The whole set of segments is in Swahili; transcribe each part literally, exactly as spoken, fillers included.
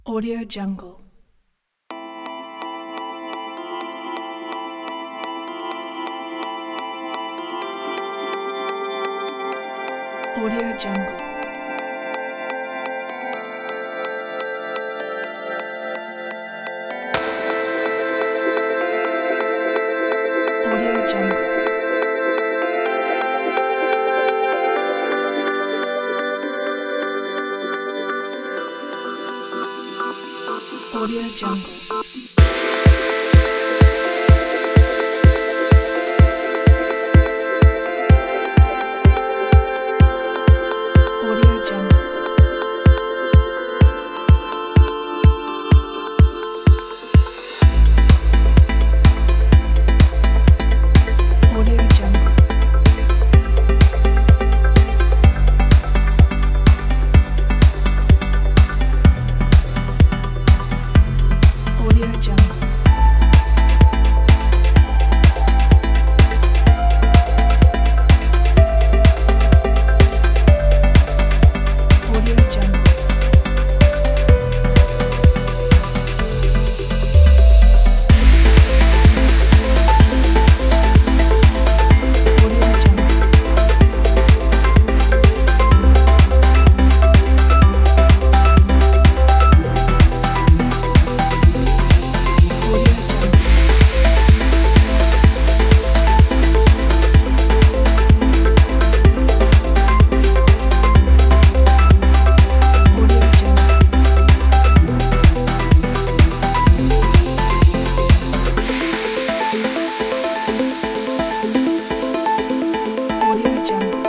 Audio Jungle. Audio Jungle. Audio Jungle. Audio Jungle. Audio Jungle. Audio Jungle. Audio Jungle. Audio Jungle. Audio Jungle. Audio Jungle. Audio Jungle. Audio Jungle.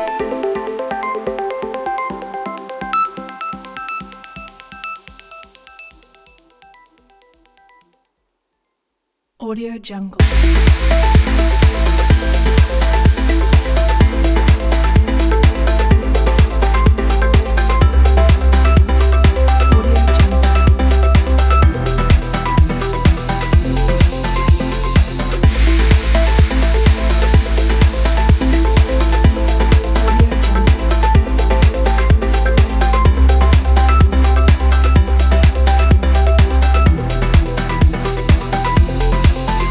Audio Jungle.